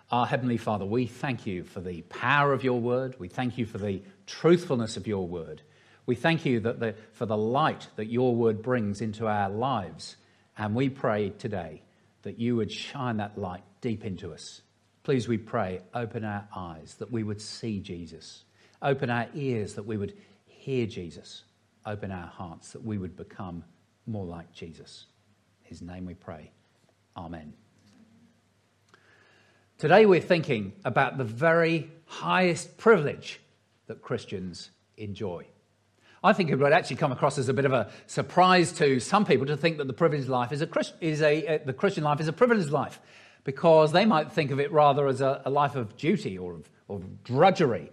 Our Heavenly Father, we thank you for the power of your word. We thank you for the truthfulness of your word. We thank you for the light that your word brings into our lives. And we pray today that you would shine that light deep into us. Please, we pray, open our eyes that we would see Jesus. Open our ears that we would hear Jesus. Open our hearts that we would become more like Jesus. In his name we pray. Amen. Today we're thinking about the very highest privilege that Christians enjoy. I think it would actually come across as a bit of a surprise to some people to think that the privileged life the Christian life is a privileged life, because they might think of it rather as a life of duty or of drudgery,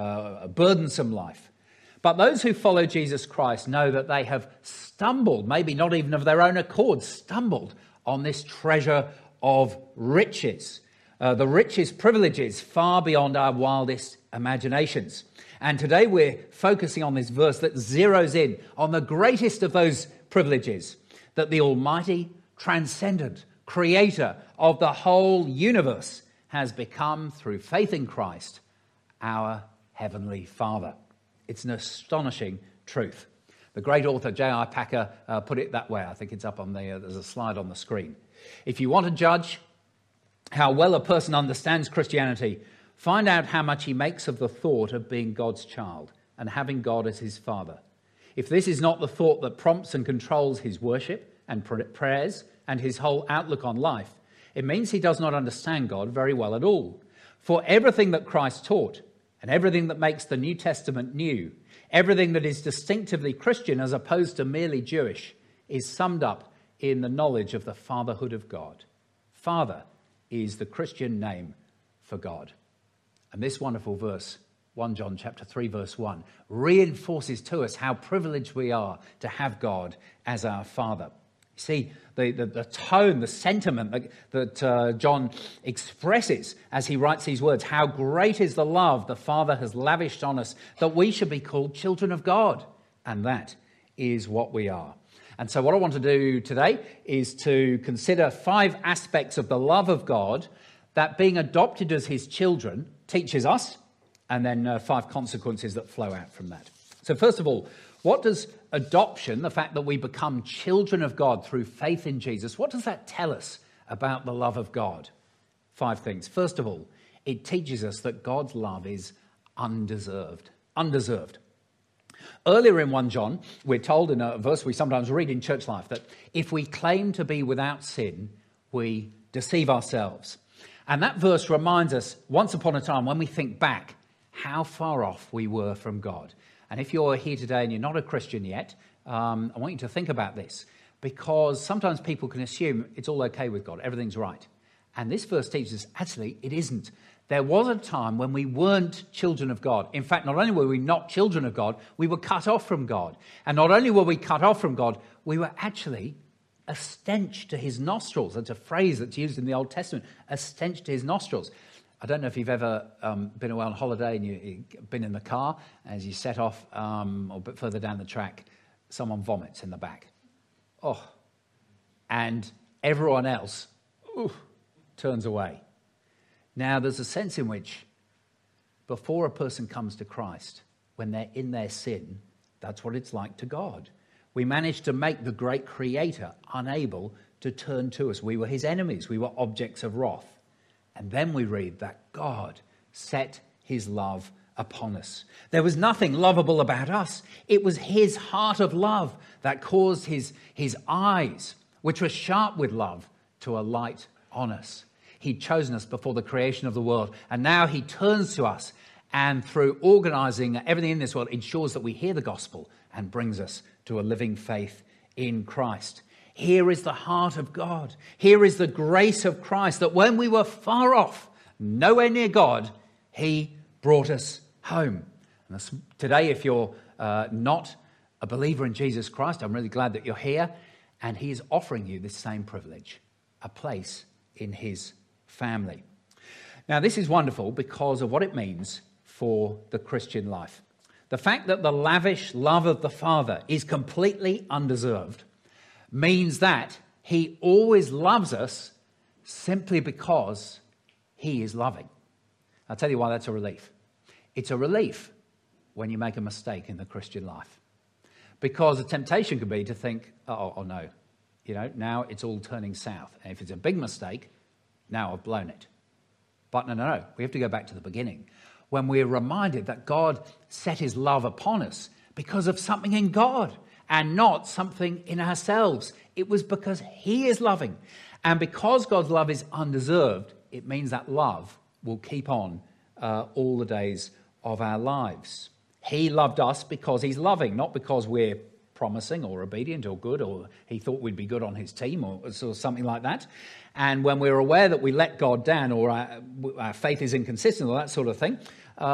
a burdensome life. But those who follow Jesus Christ know that they have stumbled, maybe not even of their own accord, stumbled on this treasure of riches. The richest privileges far beyond our wildest imaginations. And today we're focusing on this verse that zeroes in on the greatest of those privileges, that the Almighty, transcendent Creator of the whole universe has become, through faith in Christ, our Heavenly Father. It's an astonishing truth. The great author J.I. Packer put it that way. I think it's up on there's a slide on the screen. If you want to judge how well a person understands Christianity, find out how much he makes of the thought of being God's child and having God as his Father. If this is not the thought that prompts and controls his worship and prayers and his whole outlook on life, it means he does not understand God very well at all. For everything that Christ taught and everything that makes the New Testament new, everything that is distinctively Christian as opposed to merely Jewish, is summed up in the knowledge of the fatherhood of God. Father is the Christian name for God. And this wonderful verse, 1 John chapter 3 verse 1, reinforces to us how privileged we are to have God as our Father. You see, the tone, the sentiment that John expresses as he writes these words, how great is the love the Father has lavished on us that we should be called children of God. And that is what we are. And so what I want to do today is to consider 5 aspects of the love of God that being adopted as his children teaches us, and then 5 consequences that flow out from that. So first of all, what does adoption, the fact that we become children of God through faith in Jesus, what does that tell us about the love of God? 5 things. First of all, it teaches us that God's love is undeserved. Undeserved. Earlier in 1 John, we're told in a verse we sometimes read in church life that if we claim to be without sin, we deceive ourselves. And that verse reminds us, once upon a time, when we think back, how far off we were from God. And if you're here today and you're not a Christian yet, I want you to think about this, because sometimes people can assume it's all okay with God, everything's right. And this verse teaches us, actually, it isn't. There was a time when we weren't children of God. In fact, not only were we not children of God, we were cut off from God. And not only were we cut off from God, we were actually a stench to his nostrils. That's a phrase that's used in the Old Testament, a stench to his nostrils. I don't know if you've ever been away on holiday and you've been in the car, as you set off or a bit further down the track, someone vomits in the back. Oh, and everyone else turns away. Now, there's a sense in which before a person comes to Christ, when they're in their sin, that's what it's like to God. We managed to make the great Creator unable to turn to us. We were his enemies. We were objects of wrath. And then we read that God set his love upon us. There was nothing lovable about us. It was his heart of love that caused his eyes, which were sharp with love, to alight on us. He'd chosen us before the creation of the world, and now he turns to us and through organizing everything in this world ensures that we hear the gospel and brings us to a living faith in Christ. Here is the heart of God. Here is the grace of Christ, that when we were far off, nowhere near God, he brought us home. And today, if you're not a believer in Jesus Christ, I'm really glad that you're here, and he is offering you this same privilege, a place in his family. Now, this is wonderful because of what it means for the Christian life. The fact that the lavish love of the Father is completely undeserved means that he always loves us simply because he is loving. I'll tell you why that's a relief. It's a relief when you make a mistake in the Christian life. Because the temptation could be to think, oh no, now it's all turning south. And if it's a big mistake, now I've blown it. But no. We have to go back to the beginning. When we're reminded that God set his love upon us because of something in God and not something in ourselves. It was because he is loving. And because God's love is undeserved, it means that love will keep on all the days of our lives. He loved us because he's loving, not because we're promising or obedient or good, or he thought we'd be good on his team or something like that. And when we're aware that we let God down or our faith is inconsistent or that sort of thing,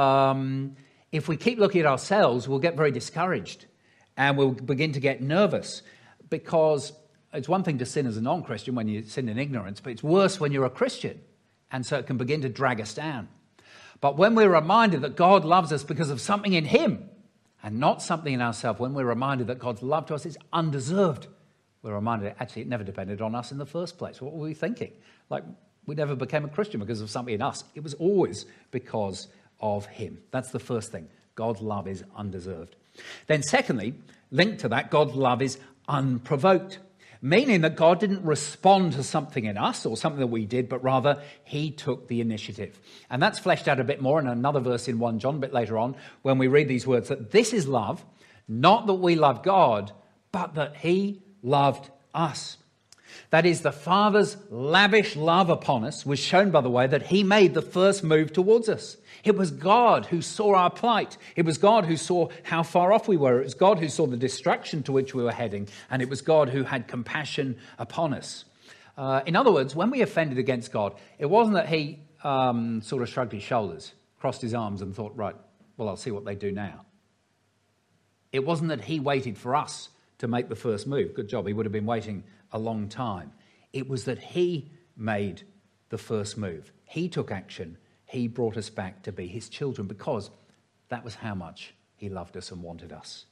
if we keep looking at ourselves, we'll get very discouraged and we'll begin to get nervous, because it's one thing to sin as a non-Christian when you sin in ignorance, but it's worse when you're a Christian. And so it can begin to drag us down. But when we're reminded that God loves us because of something in him and not something in ourselves, when we're reminded that God's love to us is undeserved, we're reminded that actually it never depended on us in the first place. What were we thinking? Like, we never became a Christian because of something in us. It was always because of him. That's the first thing. God's love is undeserved. Then secondly, linked to that, God's love is unprovoked. Meaning that God didn't respond to something in us or something that we did, but rather he took the initiative. And that's fleshed out a bit more in another verse in 1 John a bit later on, when we read these words, that this is love, not that we love God, but that he loved us. That is, the Father's lavish love upon us was shown by the way that he made the first move towards us. It was God who saw our plight. It was God who saw how far off we were. It was God who saw the destruction to which we were heading. And it was God who had compassion upon us. In other words, when we offended against God, it wasn't that he sort of shrugged his shoulders, crossed his arms and thought, right, well, I'll see what they do now. It wasn't that he waited for us to make the first move. Good job. He would have been waiting a long time. It was that he made the first move. He took action. He brought us back to be his children because that was how much he loved us and wanted us.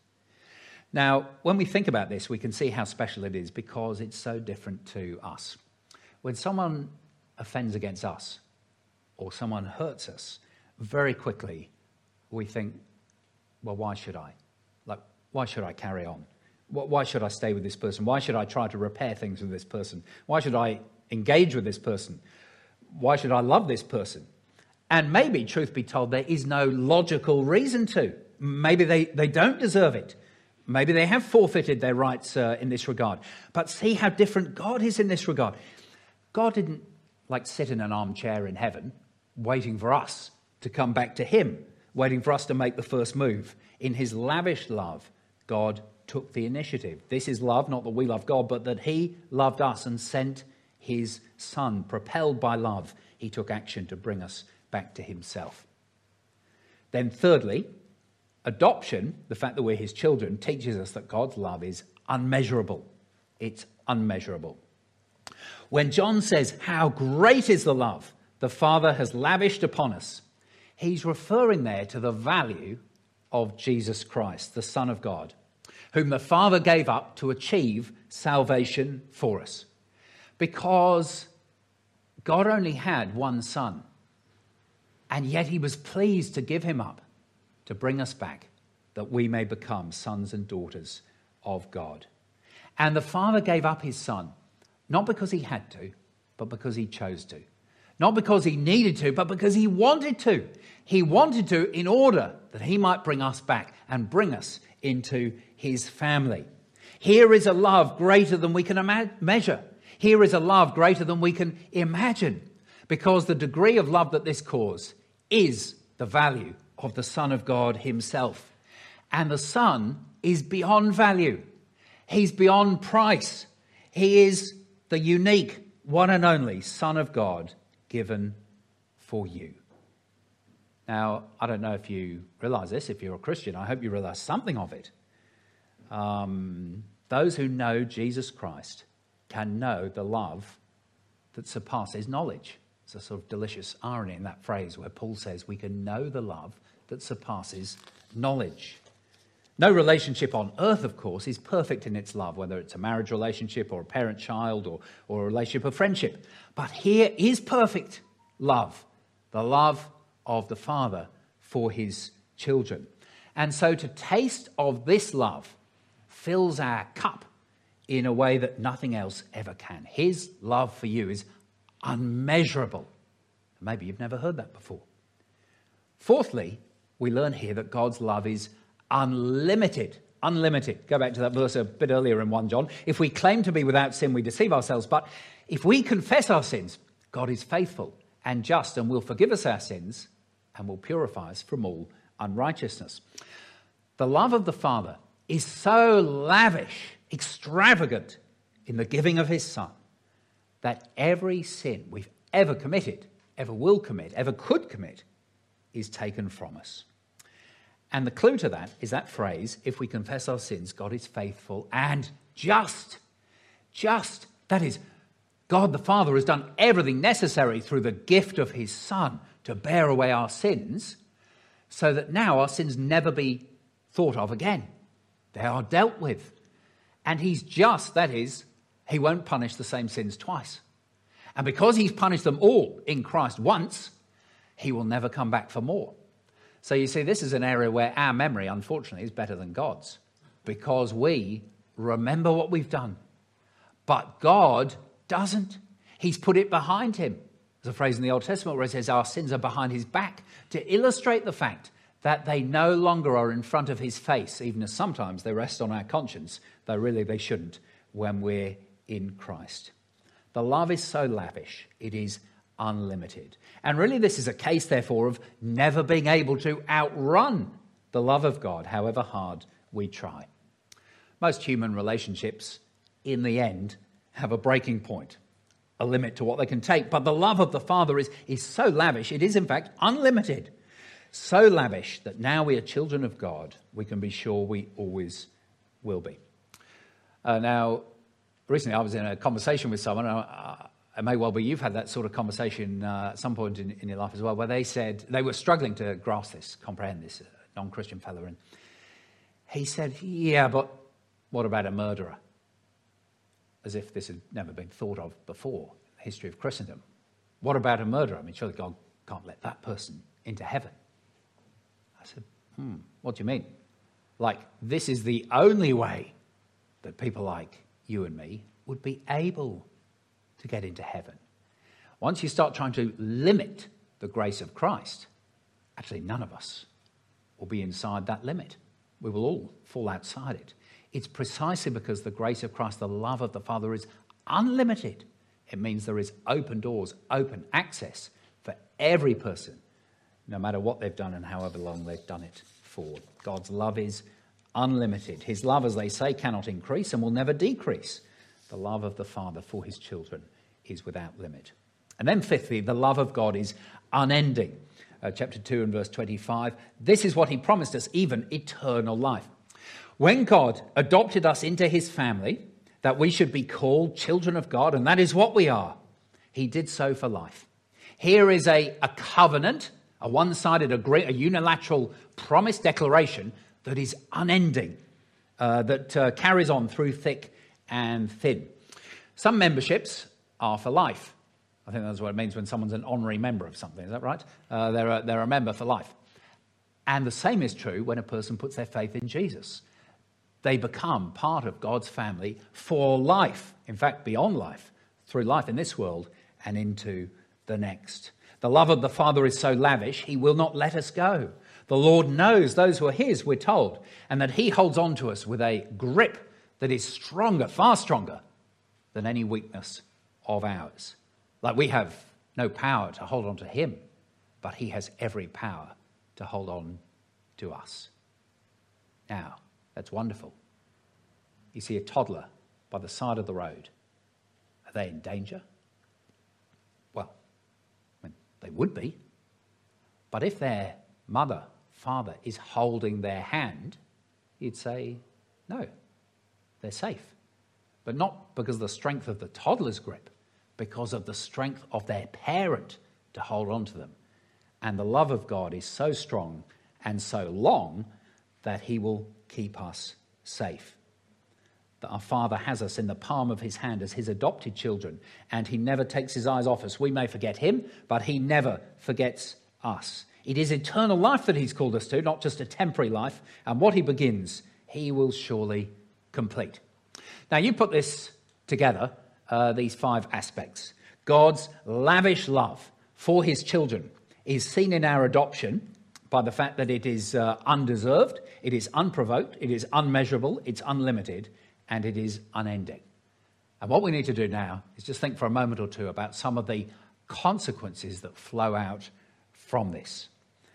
Now, when we think about this, we can see how special it is because it's so different to us. When someone offends against us or someone hurts us, very quickly we think, well, why should I? Why should I carry on? Why should I stay with this person? Why should I try to repair things with this person? Why should I engage with this person? Why should I love this person? And maybe, truth be told, there is no logical reason to. Maybe they don't deserve it. Maybe they have forfeited their rights in this regard. But see how different God is in this regard. God didn't sit in an armchair in heaven waiting for us to come back to him, waiting for us to make the first move. In his lavish love, God took the initiative. This is love, not that we love God, but that he loved us and sent his son. Propelled by love, he took action to bring us back to himself. Then thirdly, adoption, the fact that we're his children, teaches us that God's love is unmeasurable. It's unmeasurable. When John says, how great is the love the Father has lavished upon us, he's referring there to the value of Jesus Christ, the Son of God, whom the Father gave up to achieve salvation for us. Because God only had one Son, and yet he was pleased to give him up to bring us back, that we may become sons and daughters of God. And the Father gave up his Son, not because he had to, but because he chose to. Not because he needed to, but because he wanted to. He wanted to in order that he might bring us back and bring us into his family. Here is a love greater than we can measure. Here is a love greater than we can imagine, because the degree of love that this caused is the value of the Son of God himself. And the Son is beyond value. He's beyond price. He is the unique, one and only Son of God given for you. Now, I don't know if you realize this. If you're a Christian, I hope you realize something of it. Those who know Jesus Christ can know the love that surpasses knowledge. It's a sort of delicious irony in that phrase where Paul says we can know the love that surpasses knowledge. No relationship on earth, of course, is perfect in its love, whether it's a marriage relationship or a parent-child or a relationship of friendship. But here is perfect love The love of the Father for his children. And so to taste of this love fills our cup in a way that nothing else ever can. His love for you is unmeasurable. Maybe you've never heard that before. Fourthly, we learn here that God's love is unlimited. Unlimited. Go back to that verse a bit earlier in 1 John. If we claim to be without sin, we deceive ourselves. But if we confess our sins, God is faithful and just and will forgive us our sins and will purify us from all unrighteousness. The love of the Father is so lavish, extravagant in the giving of his Son, that every sin we've ever committed, ever will commit, ever could commit, is taken from us. And the clue to that is that phrase, if we confess our sins, God is faithful and just. Just. That is, God the Father has done everything necessary through the gift of his Son to bear away our sins, so that now our sins never be thought of again. They are dealt with. And he's just, that is, he won't punish the same sins twice. And because he's punished them all in Christ once, he will never come back for more. So you see, this is an area where our memory, unfortunately, is better than God's, because we remember what we've done. But God doesn't. He's put it behind him. There's a phrase in the Old Testament where it says our sins are behind his back, to illustrate the fact that they no longer are in front of his face, even as sometimes they rest on our conscience, though really they shouldn't when we're in Christ. The love is so lavish, it is unlimited. And really this is a case, therefore, of never being able to outrun the love of God, however hard we try. Most human relationships, in the end, have a breaking point, a limit to what they can take. But the love of the Father is so lavish, it is in fact unlimited. So lavish that now we are children of God, we can be sure we always will be. Now, recently I was in a conversation with someone, it may well be you've had that sort of conversation at some point in your life as well, where they said they were struggling to grasp this, comprehend this, non-Christian fellow. And he said, yeah, but what about a murderer? As if this had never been thought of before in the history of Christendom. What about a murderer? I mean, surely God can't let that person into heaven. I said, what do you mean? Like, this is the only way that people like you and me would be able to get into heaven. Once you start trying to limit the grace of Christ, actually none of us will be inside that limit. We will all fall outside it. It's precisely because the grace of Christ, the love of the Father, is unlimited. It means there is open doors, open access for every person, no matter what they've done and however long they've done it for. God's love is unlimited. His love, as they say, cannot increase and will never decrease. The love of the Father for his children is without limit. And then fifthly, the love of God is unending. Chapter 2 and verse 25, this is what he promised us, even eternal life. When God adopted us into his family, that we should be called children of God, and that is what we are, he did so for life. Here is a covenant, a one-sided, a unilateral promise declaration that is unending, that carries on through thick and thin. Some memberships are for life. I think that's what it means when someone's an honorary member of something. Is that right? They're a member for life. And the same is true when a person puts their faith in Jesus. They become part of God's family for life. In fact, beyond life, through life in this world and into the next. The love of the Father is so lavish, he will not let us go. The Lord knows those who are his, we're told, and that he holds on to us with a grip that is stronger, far stronger than any weakness of ours. Like we have no power to hold on to him, but he has every power to hold on to us. Now, that's wonderful. You see a toddler by the side of the road. Are they in danger? Well, I mean, they would be. But if their mother, father is holding their hand, you'd say, no, they're safe. But not because of the strength of the toddler's grip, because of the strength of their parent to hold on to them. And the love of God is so strong and so long that he will keep us safe. that our Father has us in the palm of his hand as his adopted children, and he never takes his eyes off us. We may forget him, but he never forgets us. It is eternal life that he's called us to, not just a temporary life, and what he begins, he will surely complete. Now, you put this together, these 5 aspects. God's lavish love for his children is seen in our adoption by the fact that it is undeserved, it is unprovoked, it is unmeasurable, it's unlimited, and it is unending. And what we need to do now is just think for a moment or two about some of the consequences that flow out from this.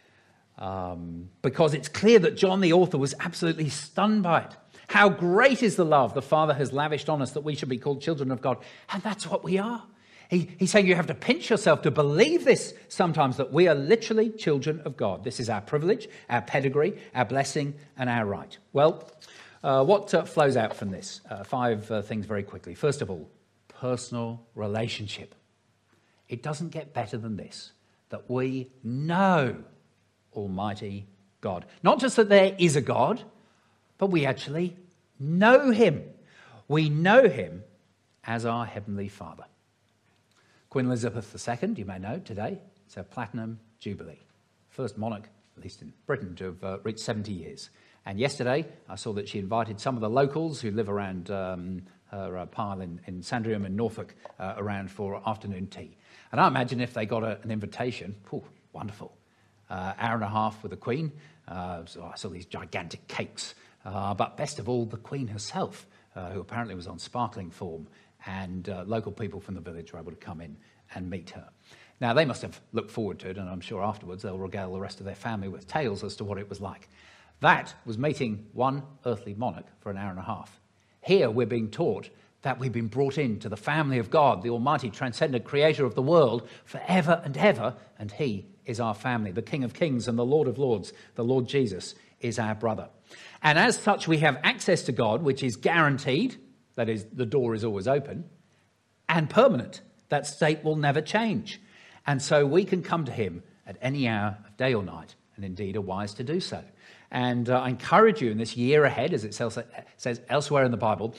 Because it's clear that John, the author, was absolutely stunned by it. How great is the love the Father has lavished on us that we should be called children of God. And that's what we are. He's saying you have to pinch yourself to believe this sometimes, that we are literally children of God. This is our privilege, our pedigree, our blessing, and our right. Well, what flows out from this? 5 things very quickly. First of all, personal relationship. It doesn't get better than this, that we know Almighty God. Not just that there is a God, but we actually know him. We know him as our Heavenly Father. Queen Elizabeth II, you may know, today, it's her Platinum Jubilee. First monarch, at least in Britain, to have reached 70 years. And yesterday, I saw that she invited some of the locals who live around her pile in Sandringham in Norfolk around for afternoon tea. And I imagine if they got an invitation, wonderful. Hour and a half with the Queen. So I saw these gigantic cakes. But best of all, the Queen herself, who apparently was on sparkling form, and local people from the village were able to come in and meet her. Now, they must have looked forward to it, and I'm sure afterwards they'll regale the rest of their family with tales as to what it was like. That was meeting one earthly monarch for an hour and a half. Here we're being taught that we've been brought into the family of God, the almighty, transcendent creator of the world forever and ever, and he is our family. The King of Kings and the Lord of Lords, the Lord Jesus, is our brother. And as such, we have access to God, which is guaranteed. That is, the door is always open, and permanent. That state will never change. And so we can come to him at any hour of day or night, and indeed are wise to do so. And I encourage you in this year ahead, as it says elsewhere in the Bible,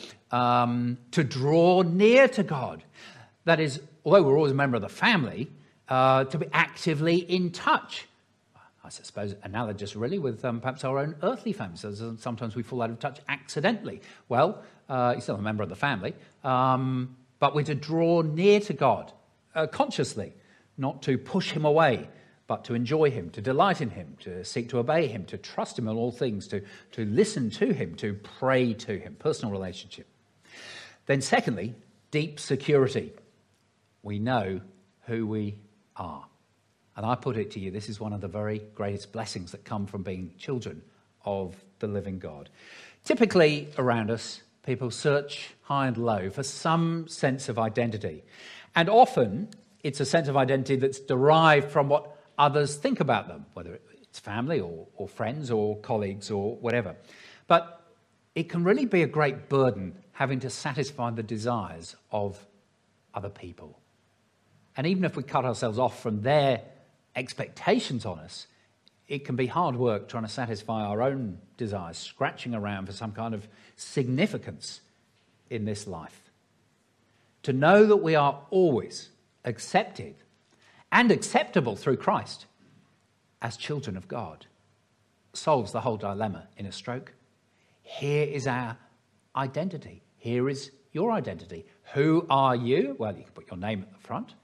to draw near to God. That is, although we're always a member of the family, to be actively in touch. I suppose analogous really with perhaps our own earthly families. So sometimes we fall out of touch accidentally. Well, you're still a member of the family, but we're to draw near to God consciously, not to push him away, but to enjoy him, to delight in him, to seek to obey him, to trust him in all things, to listen to him, to pray to him, personal relationship. Then secondly, deep security. We know who we are. And I put it to you, this is one of the very greatest blessings that come from being children of the living God. Typically around us, people search high and low for some sense of identity. And often it's a sense of identity that's derived from what others think about them, whether it's family or friends or colleagues or whatever. But it can really be a great burden having to satisfy the desires of other people. And even if we cut ourselves off from their expectations on us, it can be hard work trying to satisfy our own desires, scratching around for some kind of significance in this life. To know that we are always accepted and acceptable through Christ as children of God solves the whole dilemma in a stroke. Here is our identity. Here is your identity. Who are you? Well, you can put your name at the front.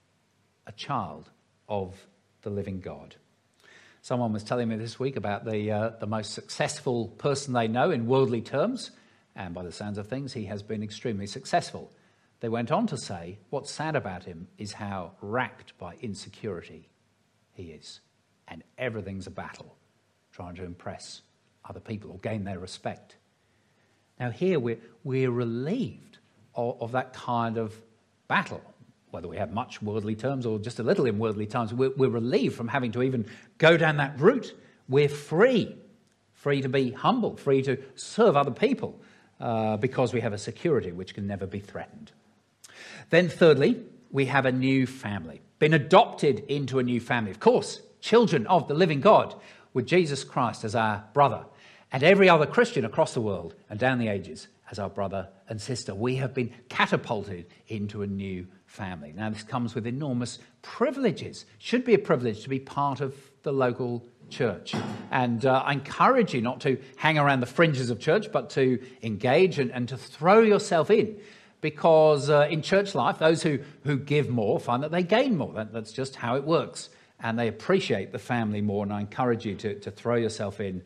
A child of the living God. Someone was telling me this week about the most successful person they know in worldly terms, and by the sounds of things, he has been extremely successful. They went on to say, what's sad about him is how racked by insecurity he is. And everything's a battle, trying to impress other people or gain their respect. Now here we're relieved of that kind of battle. Whether we have much worldly terms or just a little in worldly terms, we're relieved from having to even go down that route. We're free to be humble, free to serve other people because we have a security which can never be threatened. Then thirdly, we have a new family, been adopted into a new family. Of course, children of the living God with Jesus Christ as our brother and every other Christian across the world and down the ages as our brother and sister. We have been catapulted into a new family. Now, this comes with enormous privileges. Should be a privilege to be part of the local church. And I encourage you not to hang around the fringes of church, but to engage and to throw yourself in. Because in church life, those who give more find that they gain more. That's just how it works. And they appreciate the family more. And I encourage you to throw yourself in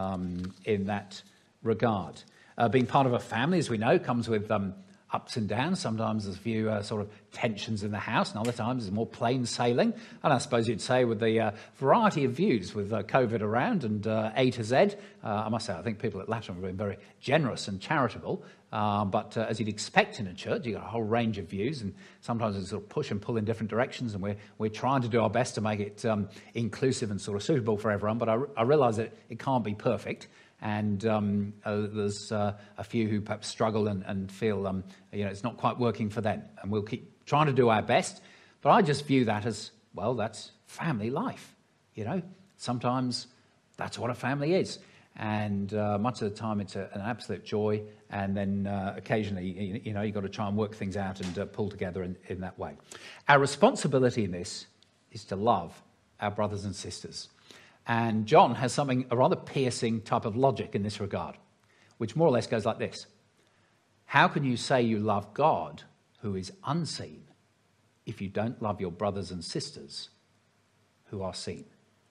that regard. Being part of a family, as we know, comes with ups and downs. Sometimes there's a few sort of tensions in the house, and other times there's more plain sailing. And I suppose you'd say with the variety of views with COVID around and A to Z, I must say I think people at Lateran have been very generous and charitable. But as you'd expect in a church, you've got a whole range of views, and sometimes it's sort of push and pull in different directions, and we're trying to do our best to make it inclusive and sort of suitable for everyone. But I realise that it can't be perfect. And there's a few who perhaps struggle and feel, it's not quite working for them. And we'll keep trying to do our best. But I just view that as, well, that's family life. Sometimes that's what a family is. And much of the time it's an absolute joy. And then occasionally, you've got to try and work things out and pull together in that way. Our responsibility in this is to love our brothers and sisters. And John has a rather piercing type of logic in this regard, which more or less goes like this. How can you say you love God who is unseen if you don't love your brothers and sisters who are seen?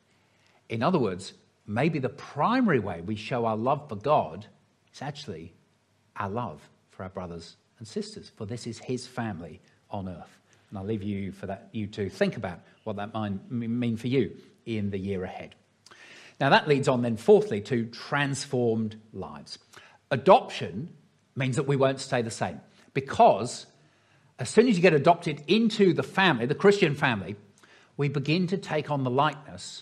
In other words, maybe the primary way we show our love for God is actually our love for our brothers and sisters, for this is his family on earth. And I'll leave you to think about what that might mean for you in the year ahead. Now that leads on then fourthly to transformed lives. Adoption means that we won't stay the same, because as soon as you get adopted into the family, the Christian family, we begin to take on the likeness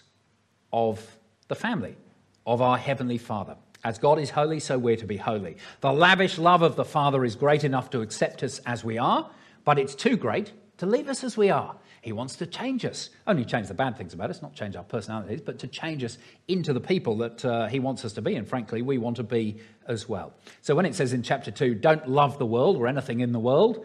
of the family, of our Heavenly Father. As God is holy, so we're to be holy. The lavish love of the Father is great enough to accept us as we are, but it's too great to leave us as we are. He wants to change us. Only change the bad things about us, not change our personalities, but to change us into the people that he wants us to be. And frankly, we want to be as well. So when it says in chapter 2, don't love the world or anything in the world,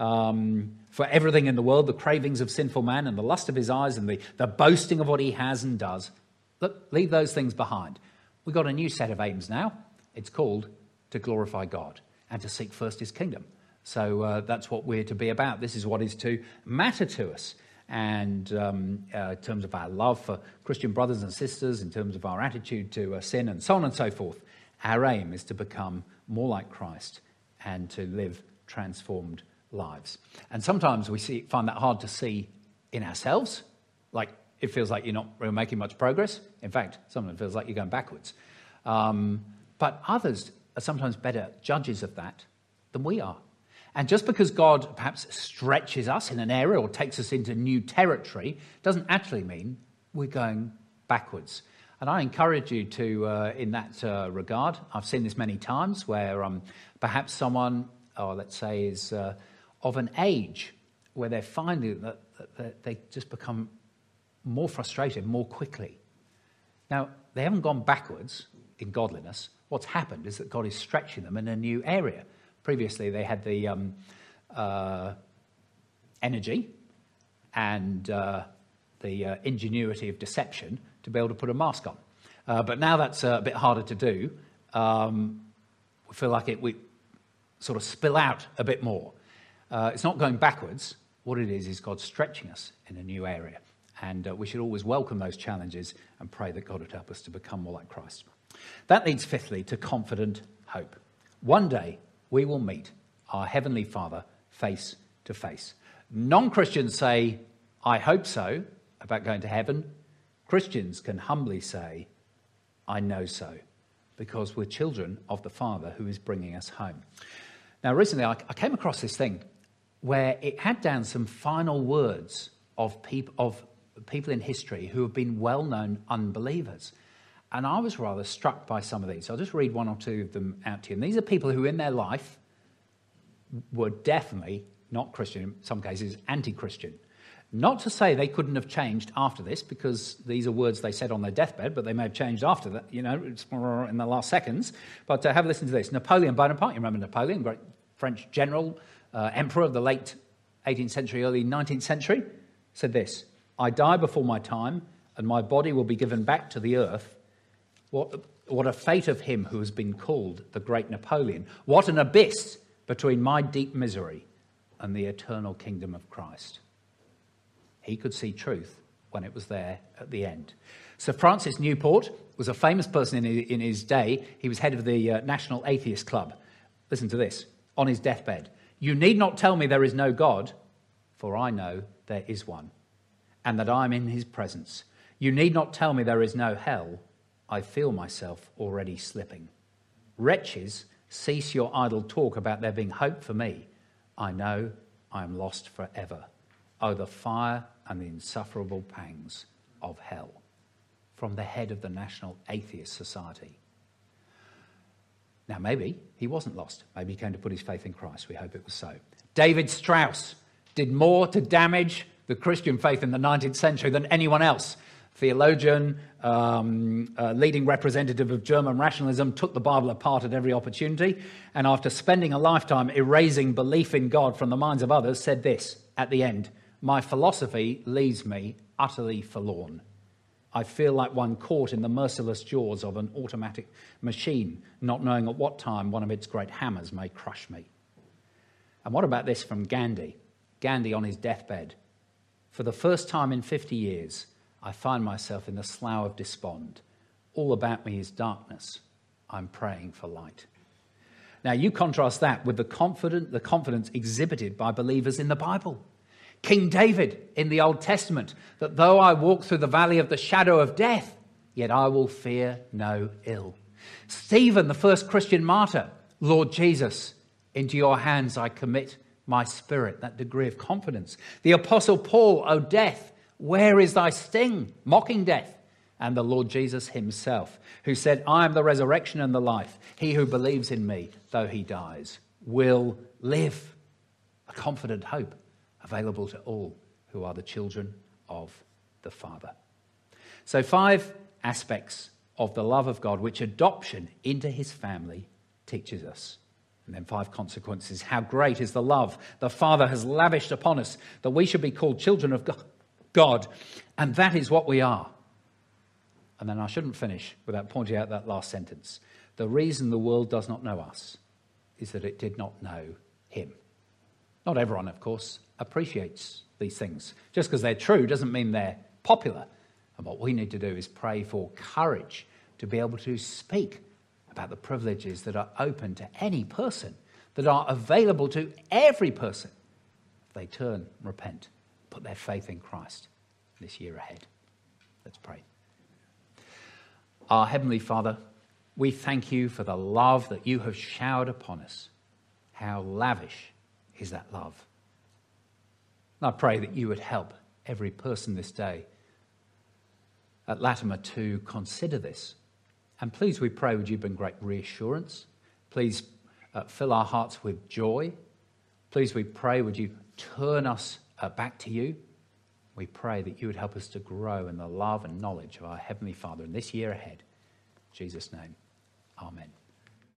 for everything in the world, the cravings of sinful man and the lust of his eyes and the boasting of what he has and does, leave those things behind. We've got a new set of aims now. It's called to glorify God and to seek first his kingdom. So that's what we're to be about. This is what is to matter to us. And in terms of our love for Christian brothers and sisters, in terms of our attitude to sin and so on and so forth, our aim is to become more like Christ and to live transformed lives. And sometimes we find that hard to see in ourselves. Like it feels like you're not really making much progress. In fact, sometimes it feels like you're going backwards. But others are sometimes better judges of that than we are. And just because God perhaps stretches us in an area or takes us into new territory doesn't actually mean we're going backwards. And I encourage you to, in that regard, I've seen this many times where perhaps someone, let's say, is of an age where they're finding that they just become more frustrated more quickly. Now, they haven't gone backwards in godliness. What's happened is that God is stretching them in a new area. Previously, they had the energy and the ingenuity of deception to be able to put a mask on. But now that's a bit harder to do. We feel like we sort of spill out a bit more. It's not going backwards. What it is God stretching us in a new area. And we should always welcome those challenges and pray that God would help us to become more like Christ. That leads, fifthly, to confident hope. One day, we will meet our Heavenly Father face to face. Non-Christians say, I hope so, about going to heaven. Christians can humbly say, I know so, because we're children of the Father who is bringing us home. Now, recently I came across this thing where it had down some final words of people in history who have been well-known unbelievers. And I was rather struck by some of these. So I'll just read one or two of them out to you. And these are people who in their life were definitely not Christian, in some cases anti-Christian. Not to say they couldn't have changed after this, because these are words they said on their deathbed, but they may have changed after that, it's in the last seconds. But have a listen to this. Napoleon Bonaparte, you remember Napoleon, great French general, emperor of the late 18th century, early 19th century, said this: "I die before my time, and my body will be given back to the earth. What a fate of him who has been called the great Napoleon. What an abyss between my deep misery and the eternal kingdom of Christ." He could see truth when it was there at the end. Sir Francis Newport was a famous person in his day. He was head of the National Atheist Club. Listen to this. On his deathbed: "You need not tell me there is no God, for I know there is one, and that I am in his presence. You need not tell me there is no hell. I feel myself already slipping. Wretches, cease your idle talk about there being hope for me. I know I am lost forever. Oh, the fire and the insufferable pangs of hell." From the head of the National Atheist Society. Now, maybe he wasn't lost. Maybe he came to put his faith in Christ. We hope it was so. David Strauss did more to damage the Christian faith in the 19th century than anyone else. Theologian, leading representative of German rationalism, took the Bible apart at every opportunity, and after spending a lifetime erasing belief in God from the minds of others, said this at the end: "My philosophy leaves me utterly forlorn. I feel like one caught in the merciless jaws of an automatic machine, not knowing at what time one of its great hammers may crush me." And what about this from Gandhi? Gandhi on his deathbed: "For the first time in 50 years, I find myself in the slough of despond. All about me is darkness. I'm praying for light." Now, you contrast that with the confidence exhibited by believers in the Bible. King David in the Old Testament, that though I walk through the valley of the shadow of death, yet I will fear no ill. Stephen, the first Christian martyr: "Lord Jesus, into your hands I commit my spirit." That degree of confidence. The Apostle Paul: "O death, where is thy sting?" Mocking death. And the Lord Jesus himself, who said, "I am the resurrection and the life. He who believes in me, though he dies, will live." A confident hope available to all who are the children of the Father. So 5 aspects of the love of God which adoption into his family teaches us. And then 5 consequences. How great is the love the Father has lavished upon us, that we should be called children of God. And that is what we are. And then I shouldn't finish without pointing out that last sentence. The reason the world does not know us is that it did not know him. Not everyone, of course, appreciates these things. Just because they're true doesn't mean they're popular. And what we need to do is pray for courage to be able to speak about the privileges that are open to any person, that are available to every person if they turn, repent, put their faith in Christ this year ahead. Let's pray. Our Heavenly Father, we thank you for the love that you have showered upon us. How lavish is that love? And I pray that you would help every person this day at Latimer to consider this. And please, we pray, would you bring great reassurance? Please fill our hearts with joy. Please, we pray, would you turn us back to you? We pray that you would help us to grow in the love and knowledge of our Heavenly Father in this year ahead. In Jesus' name, amen.